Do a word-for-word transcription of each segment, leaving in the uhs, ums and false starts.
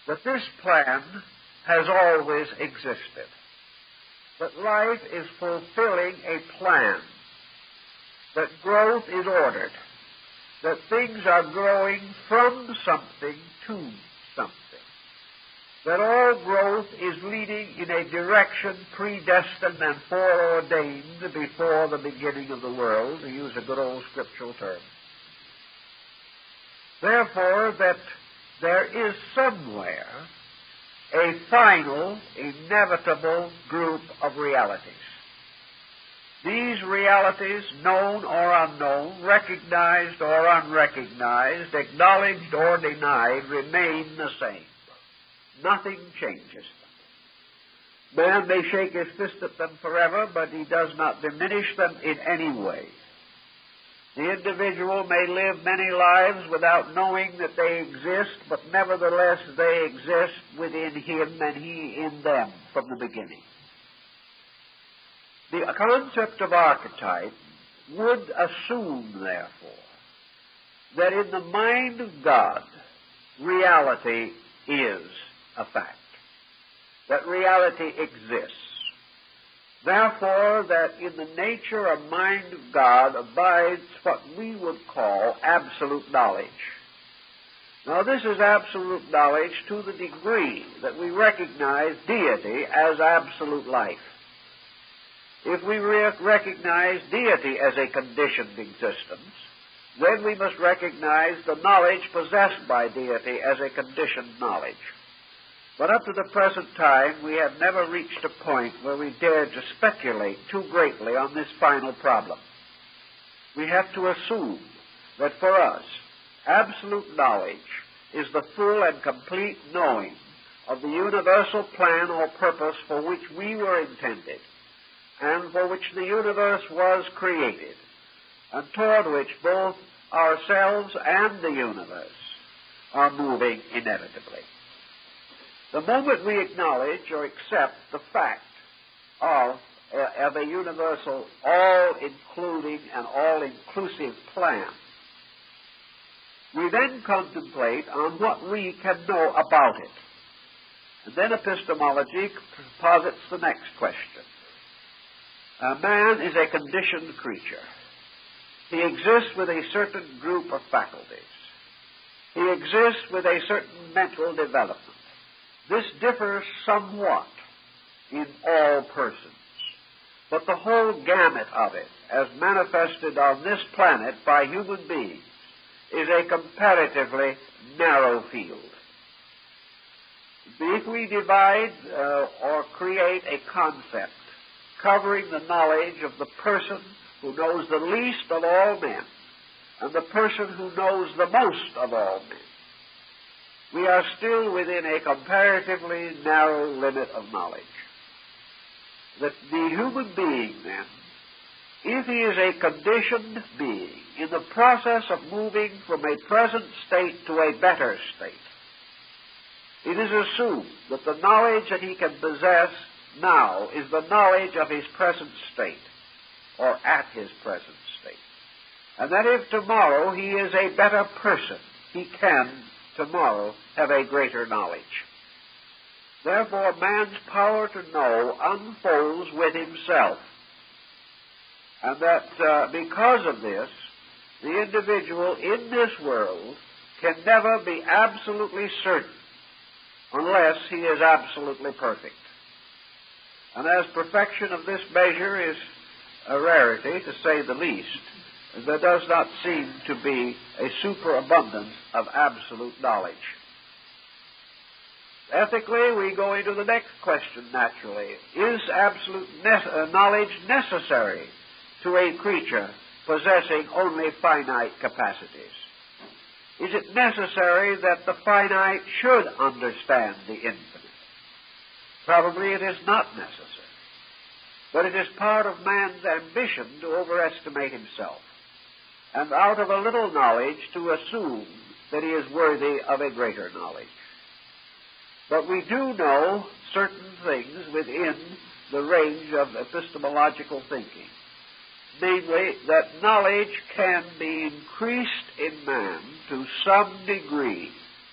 that this plan has always existed, that life is fulfilling a plan, that growth is ordered, that things are growing from something to something, that all growth is leading in a direction predestined and foreordained before the beginning of the world, to use a good old scriptural term. Therefore, that there is somewhere a final, inevitable group of realities. These realities, known or unknown, recognized or unrecognized, acknowledged or denied, remain the same. Nothing changes them. Man may shake his fist at them forever, but he does not diminish them in any way. The individual may live many lives without knowing that they exist, but nevertheless they exist within him and he in them from the beginning. The concept of archetype would assume, therefore, that in the mind of God, reality is a fact, that reality exists. Therefore, that in the nature and mind of God abides what we would call absolute knowledge. Now, this is absolute knowledge to the degree that we recognize deity as absolute life. If we re- recognize deity as a conditioned existence, then we must recognize the knowledge possessed by deity as a conditioned knowledge. But up to the present time, we have never reached a point where we dare to speculate too greatly on this final problem. We have to assume that for us, absolute knowledge is the full and complete knowing of the universal plan or purpose for which we were intended, and for which the universe was created, and toward which both ourselves and the universe are moving inevitably. The moment we acknowledge or accept the fact of, uh, of a universal, all-including and all-inclusive plan, we then contemplate on what we can know about it. And then epistemology posits the next question. A man is a conditioned creature. He exists with a certain group of faculties. He exists with a certain mental development. This differs somewhat in all persons, but the whole gamut of it, as manifested on this planet by human beings, is a comparatively narrow field. If we divide uh, or create a concept covering the knowledge of the person who knows the least of all men and the person who knows the most of all men, we are still within a comparatively narrow limit of knowledge. That the human being, then, if he is a conditioned being in the process of moving from a present state to a better state, it is assumed that the knowledge that he can possess now is the knowledge of his present state, or at his present state. And that if tomorrow he is a better person, he can tomorrow have a greater knowledge. Therefore, man's power to know unfolds with himself. And that uh, because of this, the individual in this world can never be absolutely certain unless he is absolutely perfect. And as perfection of this measure is a rarity, to say the least, there does not seem to be a superabundance of absolute knowledge. Ethically, we go into the next question, naturally. Is absolute ne- uh, knowledge necessary to a creature possessing only finite capacities? Is it necessary that the finite should understand the infinite? Probably it is not necessary. But it is part of man's ambition to overestimate himself, and out of a little knowledge to assume that he is worthy of a greater knowledge. But we do know certain things within the range of epistemological thinking, namely that knowledge can be increased in man to some degree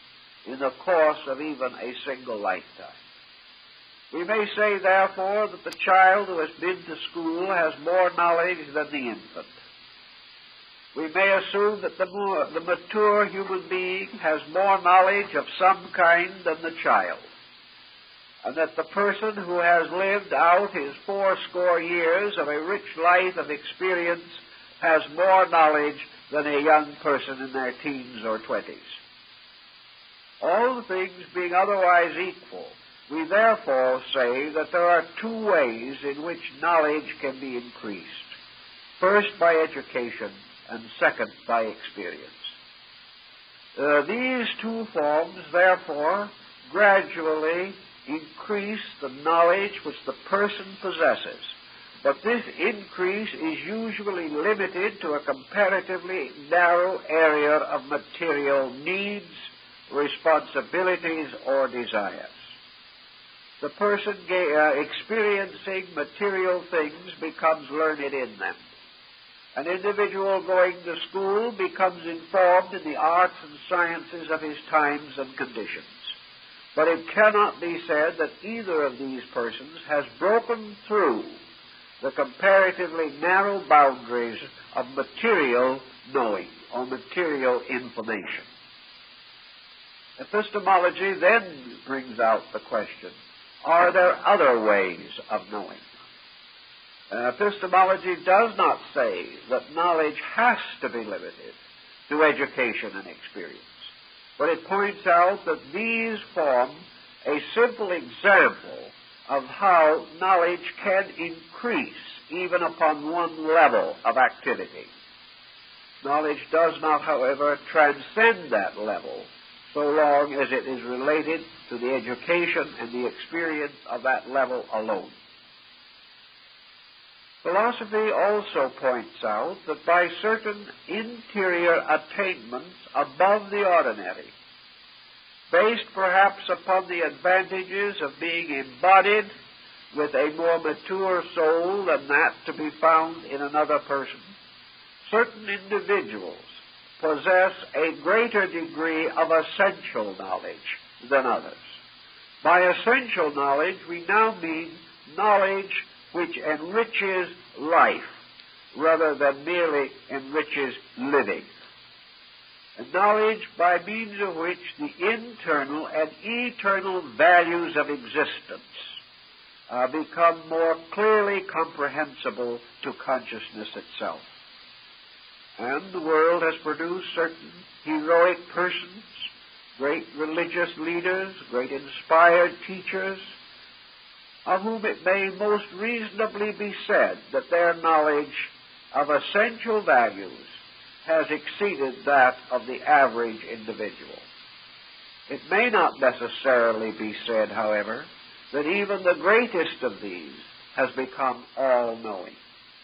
in the course of even a single lifetime. We may say, therefore, that the child who has been to school has more knowledge than the infant. We may assume that the, more, the mature human being has more knowledge of some kind than the child, and that the person who has lived out his fourscore years of a rich life of experience has more knowledge than a young person in their teens or twenties. All things being otherwise equal, we therefore say that there are two ways in which knowledge can be increased. First, by education, and second, by experience. Uh, these two forms, therefore, gradually increase the knowledge which the person possesses. But this increase is usually limited to a comparatively narrow area of material needs, responsibilities, or desires. The person uh, experiencing material things becomes learned in them. An individual going to school becomes informed in the arts and sciences of his times and conditions. But it cannot be said that either of these persons has broken through the comparatively narrow boundaries of material knowing or material information. Epistemology then brings out the question, are there other ways of knowing? Uh, epistemology does not say that knowledge has to be limited to education and experience, but it points out that these form a simple example of how knowledge can increase even upon one level of activity. Knowledge does not, however, transcend that level so long as it is related to the education and the experience of that level alone. Philosophy also points out that by certain interior attainments above the ordinary, based perhaps upon the advantages of being embodied with a more mature soul than that to be found in another person, certain individuals possess a greater degree of essential knowledge than others. By essential knowledge, we now mean knowledge which enriches life rather than merely enriches living. And knowledge by means of which the internal and eternal values of existence uh, become more clearly comprehensible to consciousness itself. And the world has produced certain heroic persons, great religious leaders, great inspired teachers, of whom it may most reasonably be said that their knowledge of essential values has exceeded that of the average individual. It may not necessarily be said, however, that even the greatest of these has become all-knowing.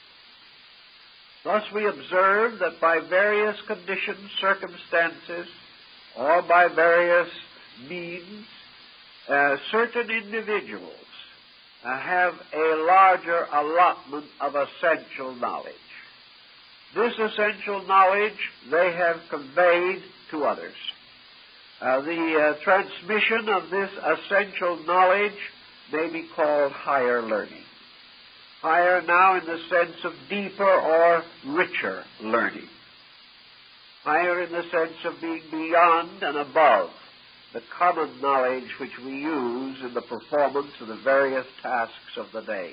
Thus we observe that by various conditions, circumstances, or by various means, uh, certain individuals uh, have a larger allotment of essential knowledge. This essential knowledge they have conveyed to others. Uh, the uh, transmission of this essential knowledge may be called higher learning. Higher now in the sense of deeper or richer learning. Higher in the sense of being beyond and above the common knowledge which we use in the performance of the various tasks of the day.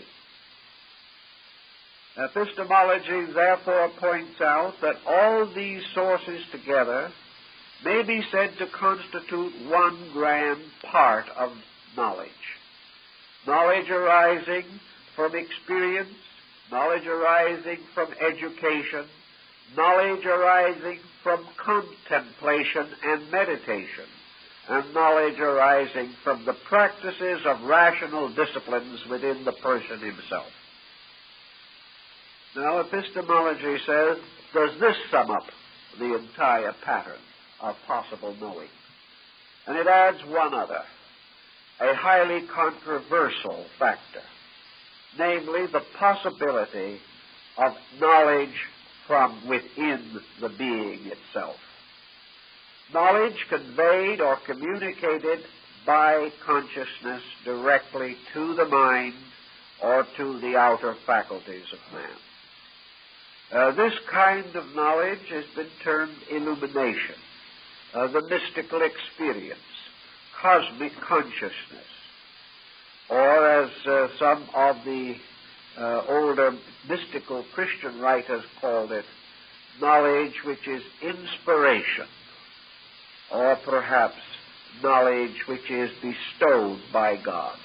Epistemology therefore points out that all these sources together may be said to constitute one grand part of knowledge. Knowledge arising from experience, knowledge arising from education, knowledge arising from contemplation and meditation, and knowledge arising from the practices of rational disciplines within the person himself. Now, epistemology says, does this sum up the entire pattern of possible knowing? And it adds one other, a highly controversial factor, namely the possibility of knowledge from within the being itself. knowledge conveyed or communicated by consciousness directly to the mind or to the outer faculties of man. Uh, this kind of knowledge has been termed illumination, uh, the mystical experience, cosmic consciousness, or as uh, some of the uh, older mystical Christian writers called it, knowledge which is inspiration, or perhaps knowledge which is bestowed by God.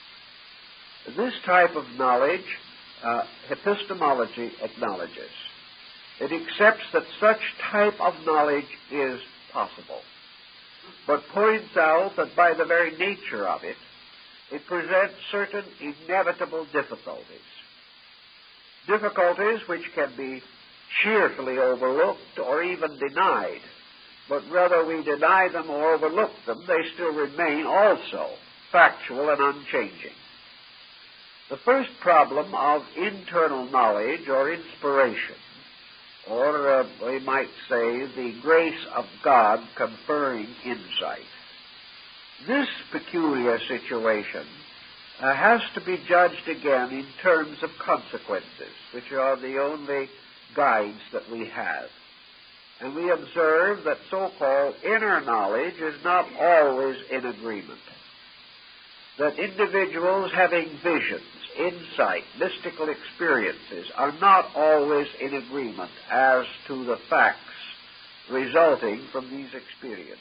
This type of knowledge uh, epistemology acknowledges. It accepts that such type of knowledge is possible, but points out that by the very nature of it, it presents certain inevitable difficulties. Difficulties which can be cheerfully overlooked or even denied, but whether we deny them or overlook them, they still remain also factual and unchanging. The first problem of internal knowledge or inspiration, or uh, we might say the grace of God conferring insight. This peculiar situation uh, has to be judged again in terms of consequences, which are the only guides that we have. And we observe that so-called inner knowledge is not always in agreement. That individuals having visions, insight, mystical experiences are not always in agreement as to the facts resulting from these experiences.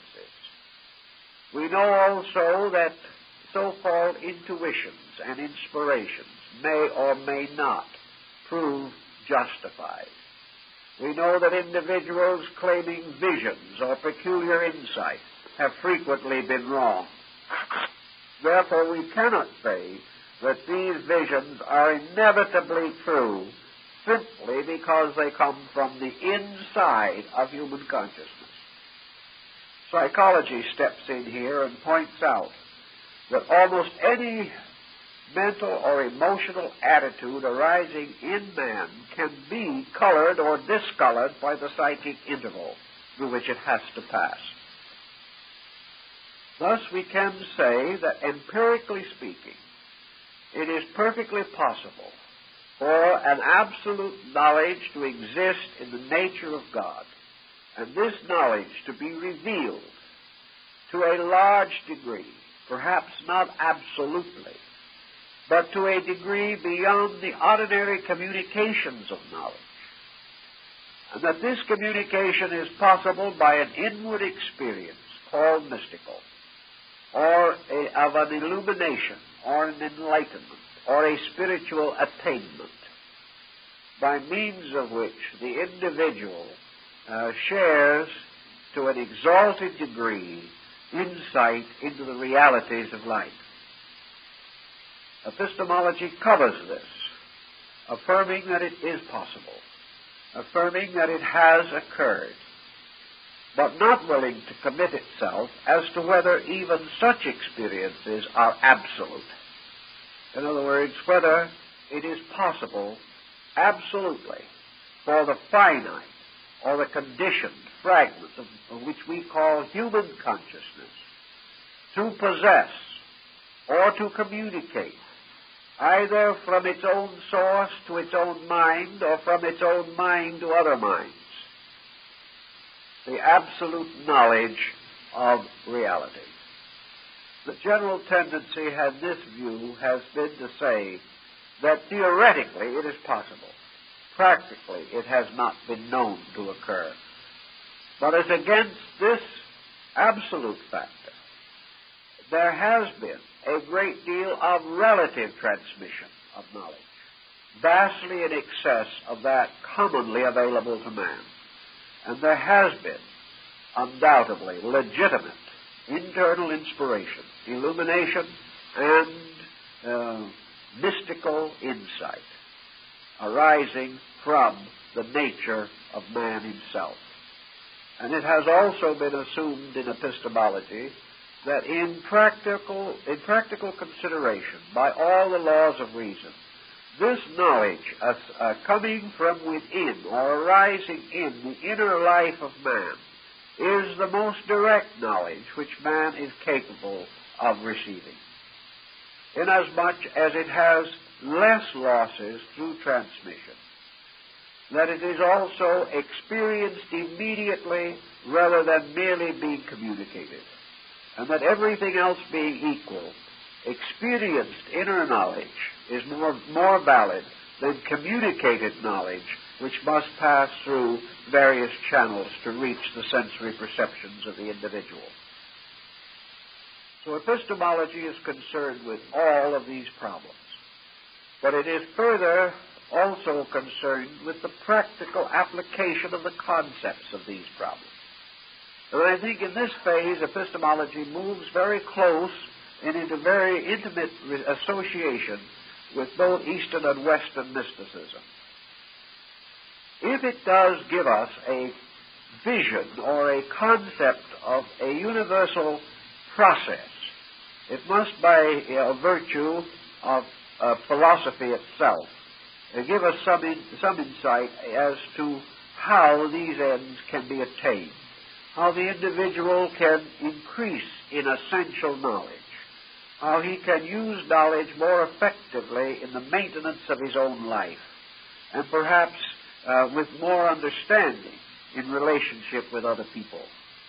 We know also that so-called intuitions and inspirations may or may not prove justified. We know that individuals claiming visions or peculiar insight have frequently been wrong. Therefore, we cannot say that these visions are inevitably true simply because they come from the inside of human consciousness. Psychology steps in here and points out that almost any mental or emotional attitude arising in man can be colored or discolored by the psychic interval through which it has to pass. Thus, we can say that empirically speaking, it is perfectly possible for an absolute knowledge to exist in the nature of God, and this knowledge to be revealed to a large degree, perhaps not absolutely, but to a degree beyond the ordinary communications of knowledge. And that this communication is possible by an inward experience called mystical, or a, of an illumination, or an enlightenment, or a spiritual attainment, by means of which the individual uh, shares to an exalted degree insight into the realities of life. Epistemology covers this, affirming that it is possible, affirming that it has occurred, but not willing to commit itself as to whether even such experiences are absolute. In other words, whether it is possible absolutely for the finite or the conditioned fragments of, of which we call human consciousness to possess or to communicate either from its own source to its own mind or from its own mind to other minds the absolute knowledge of reality. The general tendency in this view has been to say that theoretically it is possible. Practically it has not been known to occur. But as against this absolute factor, there has been a great deal of relative transmission of knowledge, vastly in excess of that commonly available to man. And there has been, undoubtedly, legitimate internal inspiration, illumination, and uh, mystical insight arising from the nature of man himself. And it has also been assumed in epistemology that in practical, in practical consideration, by all the laws of reason, this knowledge uh, uh, coming from within or arising in the inner life of man is the most direct knowledge which man is capable of receiving, inasmuch as it has less losses through transmission, that it is also experienced immediately rather than merely being communicated, and that everything else being equal, experienced inner knowledge is more, more valid than communicated knowledge, which must pass through various channels to reach the sensory perceptions of the individual. So epistemology is concerned with all of these problems. But it is further also concerned with the practical application of the concepts of these problems. And I think in this phase, epistemology moves very close and into very intimate association with both Eastern and Western mysticism. If it does give us a vision or a concept of a universal process, it must, by uh, virtue of uh, philosophy itself, uh, give us some, in, some insight as to how these ends can be attained, how the individual can increase in essential knowledge, how he can use knowledge more effectively in the maintenance of his own life, and perhaps uh, with more understanding in relationship with other people.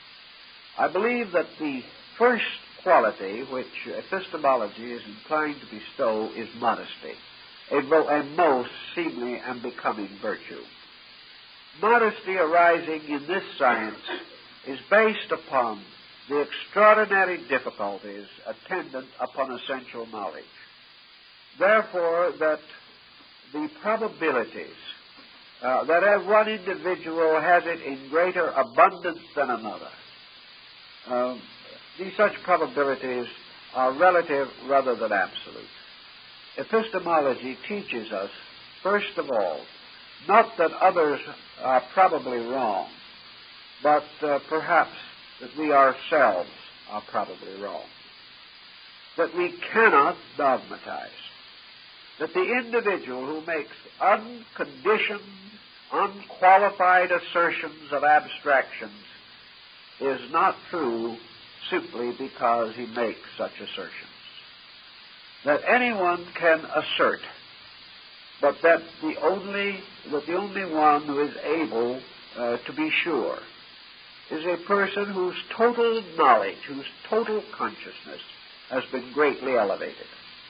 I believe that the first quality which epistemology is inclined to bestow is modesty, a, a most seemly and becoming virtue. Modesty arising in this science is based upon the extraordinary difficulties attendant upon essential knowledge. Therefore, that the probabilities uh, that one individual has it in greater abundance than another, um, these such probabilities are relative rather than absolute. Epistemology teaches us, first of all, not that others are probably wrong, but uh, perhaps that we ourselves are probably wrong. That we cannot dogmatize. That the individual who makes unconditioned, unqualified assertions of abstractions is not true simply because he makes such assertions. That anyone can assert, but that the only that the only one who is able uh, to be sure is a person whose total knowledge, whose total consciousness has been greatly elevated.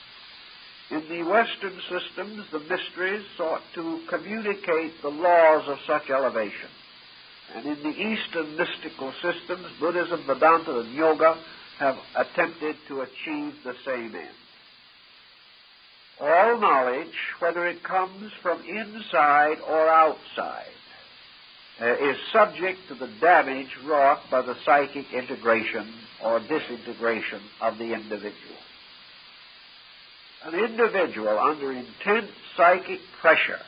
In the Western systems, the mysteries sought to communicate the laws of such elevation. And in the Eastern mystical systems, Buddhism, Vedanta, and Yoga have attempted to achieve the same end. All knowledge, whether it comes from inside or outside, uh, is subject to the damage wrought by the psychic integration or disintegration of the individual. An individual under intense psychic pressure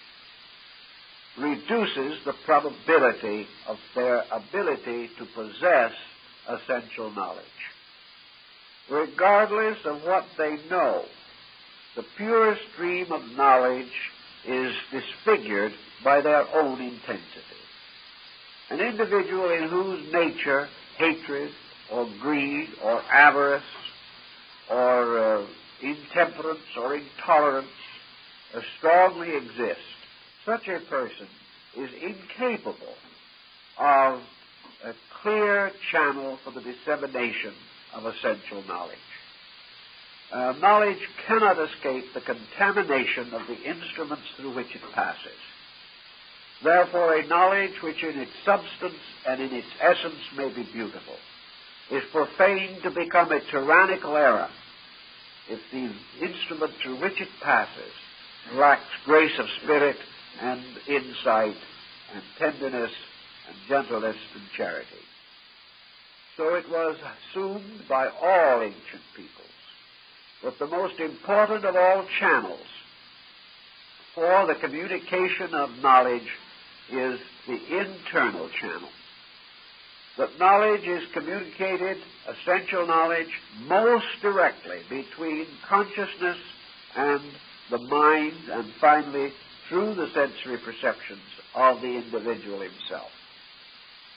reduces the probability of their ability to possess essential knowledge. Regardless of what they know, the pure stream of knowledge is disfigured by their own intensity. An individual in whose nature hatred or greed or avarice or uh, intemperance or intolerance uh, strongly exists, such a person is incapable of a clear channel for the dissemination of essential knowledge. Uh, knowledge cannot escape the contamination of the instruments through which it passes. Therefore, a knowledge which in its substance and in its essence may be beautiful is profaned to become a tyrannical error if the instrument through which it passes lacks grace of spirit and insight and tenderness and gentleness and charity. So it was assumed by all ancient peoples that the most important of all channels for the communication of knowledge is the internal channel. That knowledge is communicated, essential knowledge, most directly between consciousness and the mind, and finally through the sensory perceptions of the individual himself.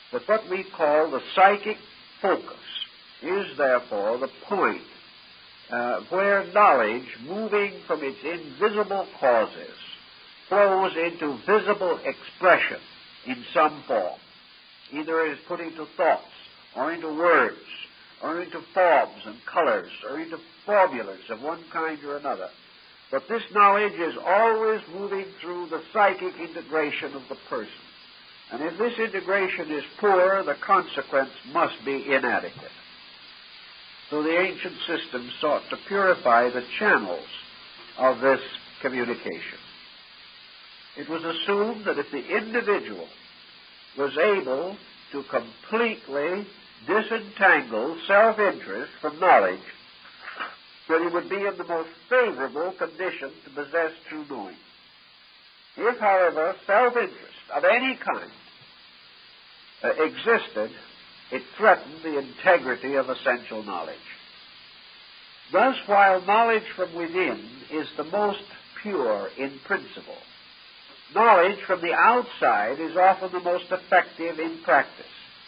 But what we call the psychic focus is therefore the point uh, where knowledge, moving from its invisible causes, flows into visible expression in some form. Either it is put into thoughts, or into words, or into forms and colors, or into formulas of one kind or another. But this knowledge is always moving through the psychic integration of the person. And if this integration is poor, the consequence must be inadequate. So the ancient system sought to purify the channels of this communication. It was assumed that if the individual was able to completely disentangle self-interest from knowledge, that he would be in the most favorable condition to possess true knowing. If, however, self-interest of any kind uh, existed, it threatened the integrity of essential knowledge. Thus, while knowledge from within is the most pure in principle, knowledge from the outside is often the most effective in practice.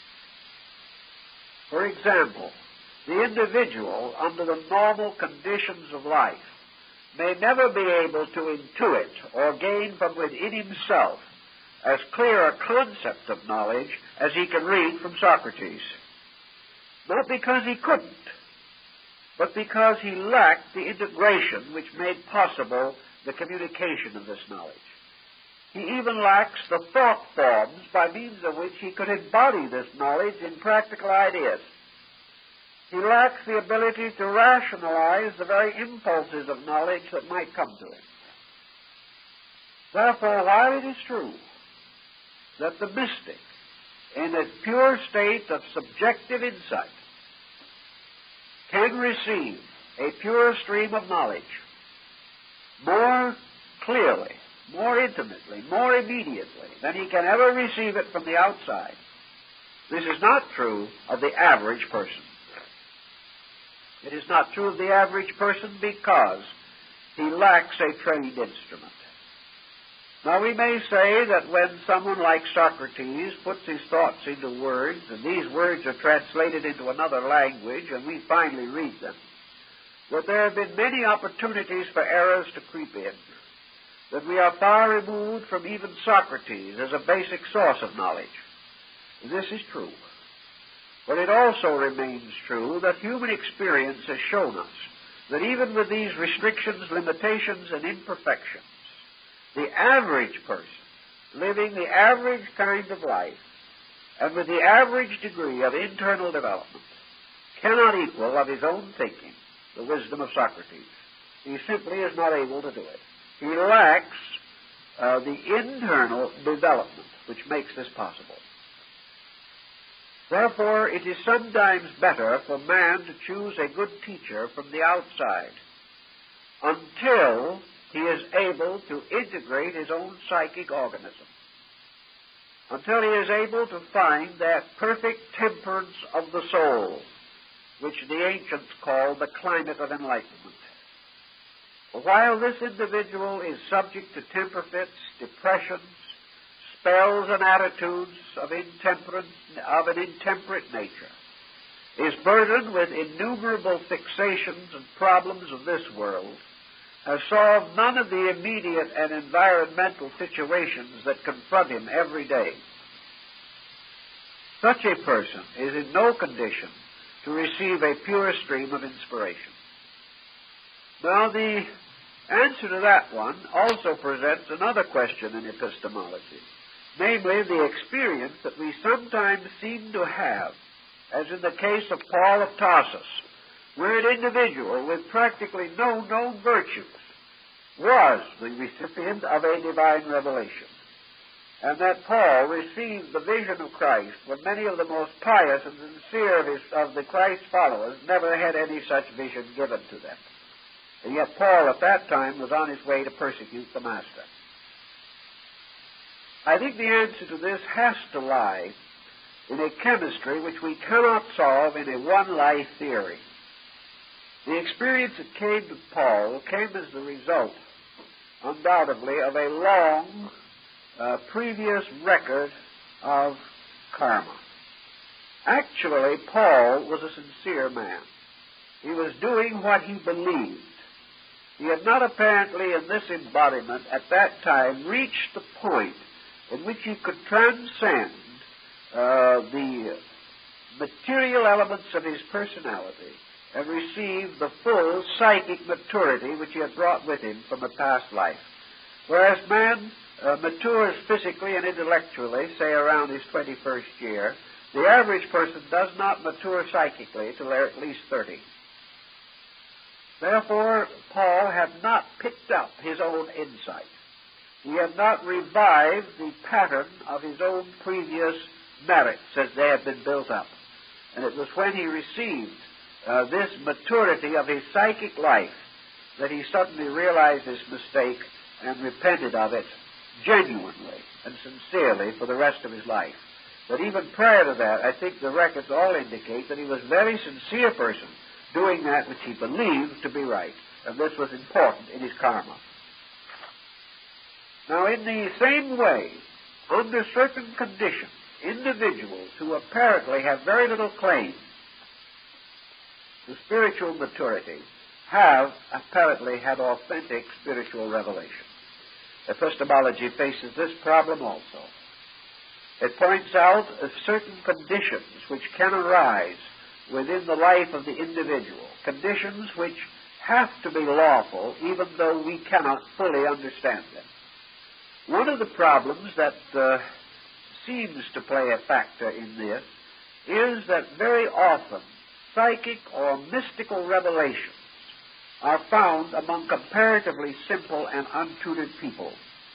For example, the individual, under the normal conditions of life, may never be able to intuit or gain from within himself as clear a concept of knowledge as he can read from Socrates. Not because he couldn't, but because he lacked the integration which made possible the communication of this knowledge. He even lacks the thought forms by means of which he could embody this knowledge in practical ideas. He lacks the ability to rationalize the very impulses of knowledge that might come to him. Therefore, while it is true that the mystic, in a pure state of subjective insight, can receive a pure stream of knowledge more clearly, more intimately, more immediately than he can ever receive it from the outside, this is not true of the average person. It is not true of the average person because he lacks a trained instrument. Now, we may say that when someone like Socrates puts his thoughts into words, and these words are translated into another language, and we finally read them, that there have been many opportunities for errors to creep in, that we are far removed from even Socrates as a basic source of knowledge. This is true. But it also remains true that human experience has shown us that even with these restrictions, limitations, and imperfections, the average person, living the average kind of life, and with the average degree of internal development, cannot equal of his own thinking the wisdom of Socrates. He simply is not able to do it. He lacks uh, the internal development which makes this possible. Therefore, it is sometimes better for man to choose a good teacher from the outside until he is able to integrate his own psychic organism, until he is able to find that perfect temperance of the soul, which the ancients called the climate of enlightenment. While this individual is subject to temper fits, depressions, spells, and attitudes of intemperance, of an intemperate nature, is burdened with innumerable fixations and problems of this world, has solved none of the immediate and environmental situations that confront him every day. Such a person is in no condition to receive a pure stream of inspiration. Now, the answer to that one also presents another question in epistemology, namely the experience that we sometimes seem to have, as in the case of Paul of Tarsus, where an individual with practically no known virtues was the recipient of a divine revelation, and that Paul received the vision of Christ when many of the most pious and sincere of, his, of the Christ followers never had any such vision given to them. And yet Paul at that time was on his way to persecute the Master. I think the answer to this has to lie in a chemistry which we cannot solve in a one-life theory. The experience that came to Paul came as the result, undoubtedly, of a long uh, previous record of karma. Actually, Paul was a sincere man. He was doing what he believed. He had not apparently in this embodiment at that time reached the point in which he could transcend uh, the material elements of his personality and receive the full psychic maturity which he had brought with him from a past life. Whereas man uh, matures physically and intellectually, say around his twenty-first year, the average person does not mature psychically till they're at least thirty. Therefore, Paul had not picked up his own insight. He had not revived the pattern of his own previous merits as they had been built up. And it was when he received uh, this maturity of his psychic life that he suddenly realized his mistake and repented of it genuinely and sincerely for the rest of his life. But even prior to that, I think the records all indicate that he was a very sincere person doing that which he believed to be right. And this was important in his karma. Now, in the same way, under certain conditions, individuals who apparently have very little claim to spiritual maturity have apparently had authentic spiritual revelation. Epistemology faces this problem also. It points out certain conditions which can arise within the life of the individual, conditions which have to be lawful even though we cannot fully understand them. One of the problems that uh, seems to play a factor in this is that very often psychic or mystical revelations are found among comparatively simple and untutored people.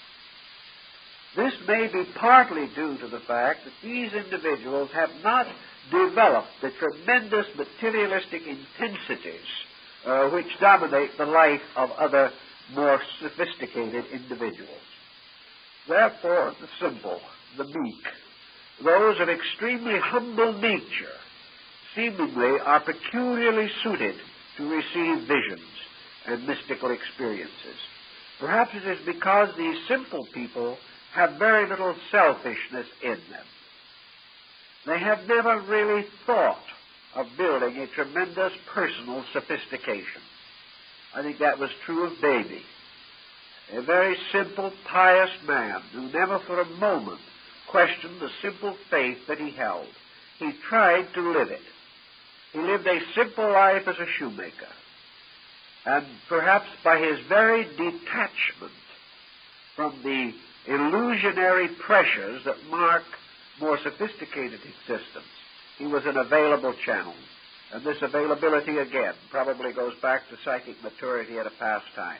This may be partly due to the fact that these individuals have not developed the tremendous materialistic intensities uh, which dominate the life of other more sophisticated individuals. Therefore, the simple, the meek, those of extremely humble nature, seemingly are peculiarly suited to receive visions and mystical experiences. Perhaps it is because these simple people have very little selfishness in them. They have never really thought of building a tremendous personal sophistication. I think that was true of Davy, a very simple, pious man who never for a moment questioned the simple faith that he held. He tried to live it. He lived a simple life as a shoemaker. And perhaps by his very detachment from the illusionary pressures that mark more sophisticated existence, he was an available channel. And this availability, again, probably goes back to psychic maturity at a past time.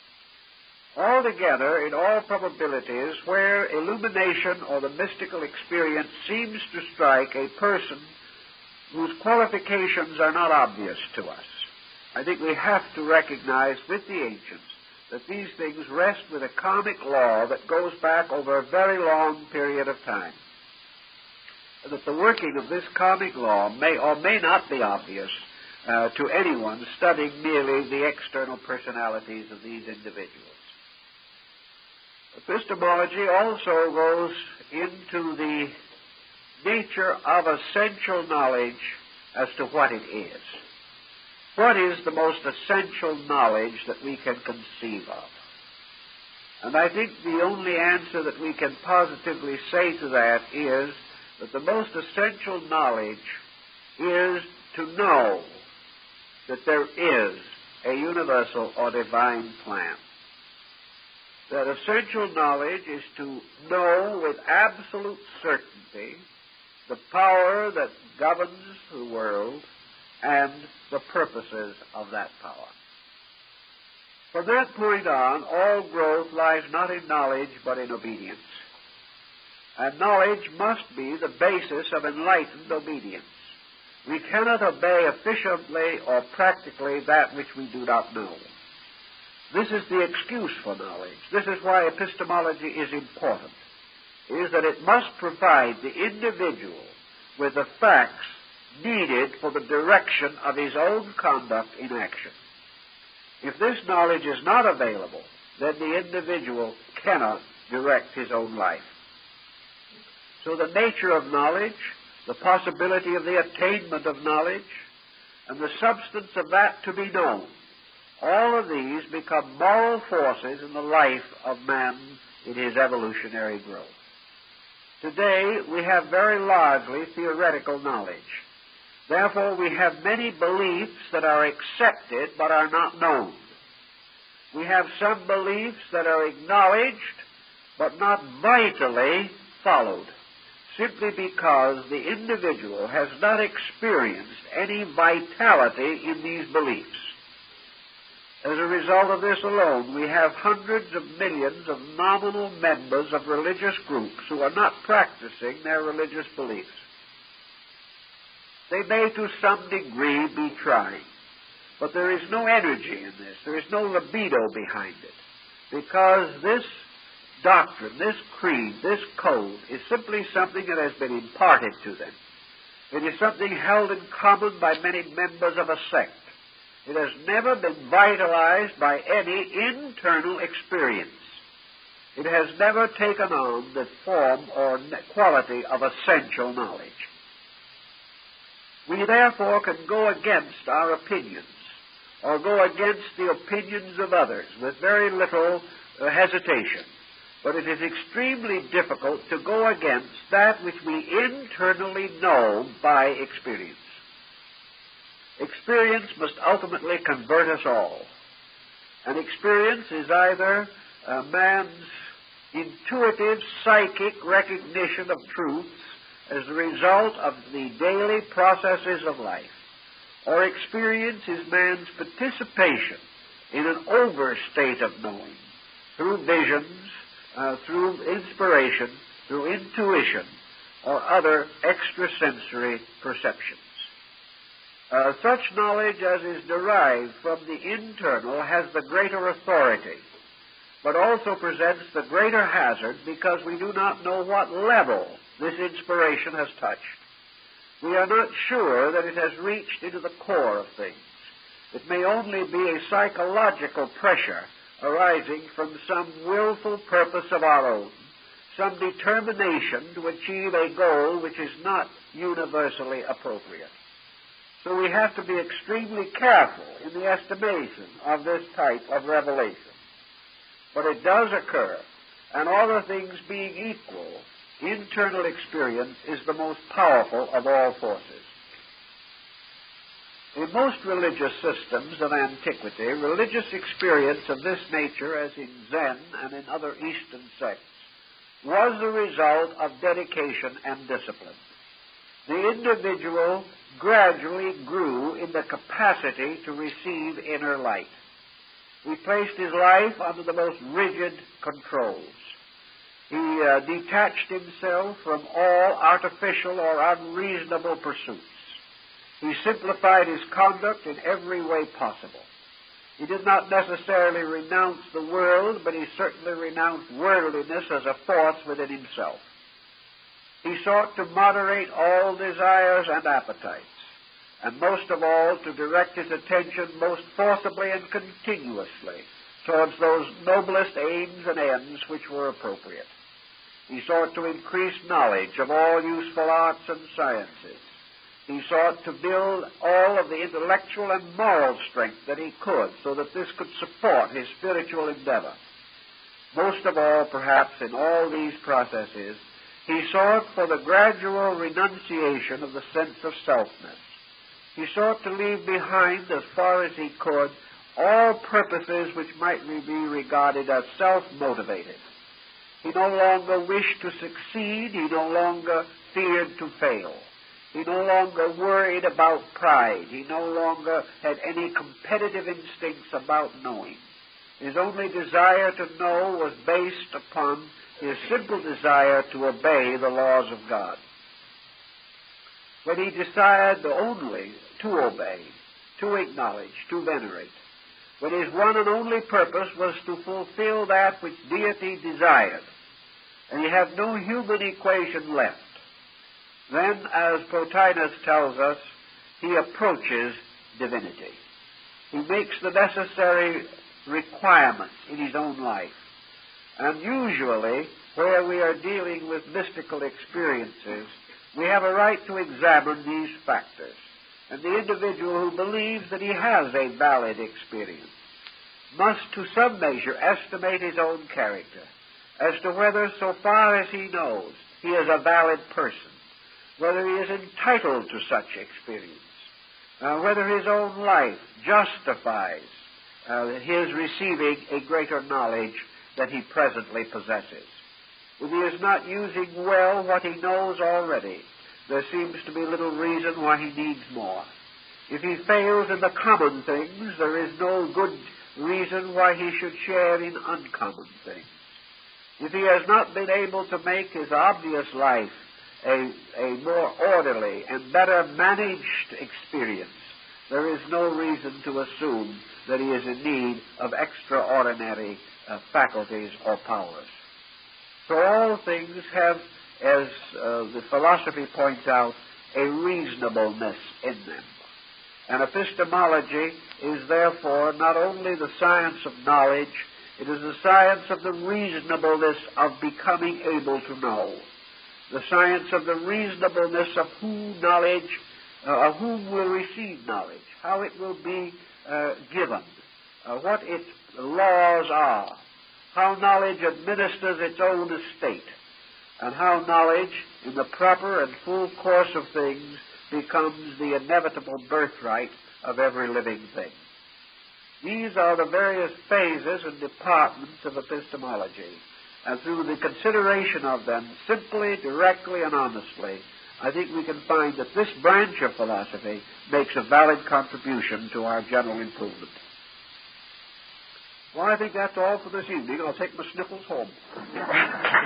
Altogether, in all probabilities, where illumination or the mystical experience seems to strike a person whose qualifications are not obvious to us, I think we have to recognize with the ancients that these things rest with a karmic law that goes back over a very long period of time. And that the working of this karmic law may or may not be obvious uh, to anyone studying merely the external personalities of these individuals. Epistemology also goes into the nature of essential knowledge as to what it is. What is the most essential knowledge that we can conceive of? And I think the only answer that we can positively say to that is that the most essential knowledge is to know that there is a universal or divine plan. That essential knowledge is to know with absolute certainty the power that governs the world and the purposes of that power. From that point on, all growth lies not in knowledge but in obedience. And knowledge must be the basis of enlightened obedience. We cannot obey efficiently or practically that which we do not know. This is the excuse for knowledge. This is why epistemology is important, is that it must provide the individual with the facts needed for the direction of his own conduct in action. If this knowledge is not available, then the individual cannot direct his own life. So the nature of knowledge, the possibility of the attainment of knowledge, and the substance of that to be known. All of these become moral forces in the life of man in his evolutionary growth. Today, we have very largely theoretical knowledge. Therefore, we have many beliefs that are accepted but are not known. We have some beliefs that are acknowledged but not vitally followed, simply because the individual has not experienced any vitality in these beliefs. As a result of this alone, we have hundreds of millions of nominal members of religious groups who are not practicing their religious beliefs. They may to some degree be trying, but there is no energy in this. There is no libido behind it, because this doctrine, this creed, this code is simply something that has been imparted to them. It is something held in common by many members of a sect. It has never been vitalized by any internal experience. It has never taken on the form or quality of essential knowledge. We therefore can go against our opinions, or go against the opinions of others with very little uh, hesitation. But it is extremely difficult to go against that which we internally know by experience. Experience must ultimately convert us all. And experience is either a man's intuitive, psychic recognition of truths as a result of the daily processes of life, or experience is man's participation in an overstate of knowing through visions, uh, through inspiration, through intuition, or other extrasensory perceptions. Uh, such knowledge as is derived from the internal has the greater authority, but also presents the greater hazard because we do not know what level this inspiration has touched. We are not sure that it has reached into the core of things. It may only be a psychological pressure arising from some willful purpose of our own, some determination to achieve a goal which is not universally appropriate. So we have to be extremely careful in the estimation of this type of revelation. But it does occur, and other things being equal, internal experience is the most powerful of all forces. In most religious systems of antiquity, religious experience of this nature, as in Zen and in other Eastern sects, was the result of dedication and discipline. The individual gradually grew in the capacity to receive inner light. He placed his life under the most rigid controls. He uh, detached himself from all artificial or unreasonable pursuits. He simplified his conduct in every way possible. He did not necessarily renounce the world, but he certainly renounced worldliness as a force within himself. He sought to moderate all desires and appetites, and most of all to direct his attention most forcibly and continuously towards those noblest aims and ends which were appropriate. He sought to increase knowledge of all useful arts and sciences. He sought to build all of the intellectual and moral strength that he could so that this could support his spiritual endeavor. Most of all, perhaps, in all these processes, he sought for the gradual renunciation of the sense of selfness. He sought to leave behind, as far as he could, all purposes which might be regarded as self-motivated. He no longer wished to succeed. He no longer feared to fail. He no longer worried about pride. He no longer had any competitive instincts about knowing. His only desire to know was based upon his simple desire to obey the laws of God. When he desired only to obey, to acknowledge, to venerate, when his one and only purpose was to fulfill that which deity desired, and he had no human equation left, then, as Plotinus tells us, he approaches divinity. He makes the necessary requirements in his own life. And usually, where we are dealing with mystical experiences, We have a right to examine these factors. And the individual who believes that he has a valid experience must, to some measure, estimate his own character as to whether, so far as he knows, he is a valid person, whether he is entitled to such experience, uh, whether his own life justifies uh, his receiving a greater knowledge than he presently possesses. If he is not using well what he knows already, there seems to be little reason why he needs more. If he fails in the common things, there is no good reason why he should share in uncommon things. If he has not been able to make his obvious life a, a more orderly and better managed experience, there is no reason to assume that he is in need of extraordinary uh, faculties or powers. So all things have, as uh, the philosophy points out, a reasonableness in them. And epistemology is therefore not only the science of knowledge, it is the science of the reasonableness of becoming able to know, the science of the reasonableness of who knowledge, uh, of whom will receive knowledge, how it will be uh, given, uh, what its laws are, how knowledge administers its own estate, and how knowledge, in the proper and full course of things, becomes the inevitable birthright of every living thing. These are the various phases and departments of epistemology, and through the consideration of them simply, directly, and honestly, I think we can find that this branch of philosophy makes a valid contribution to our general improvement. Well, I think that's all for this evening. I'll take my sniffles home.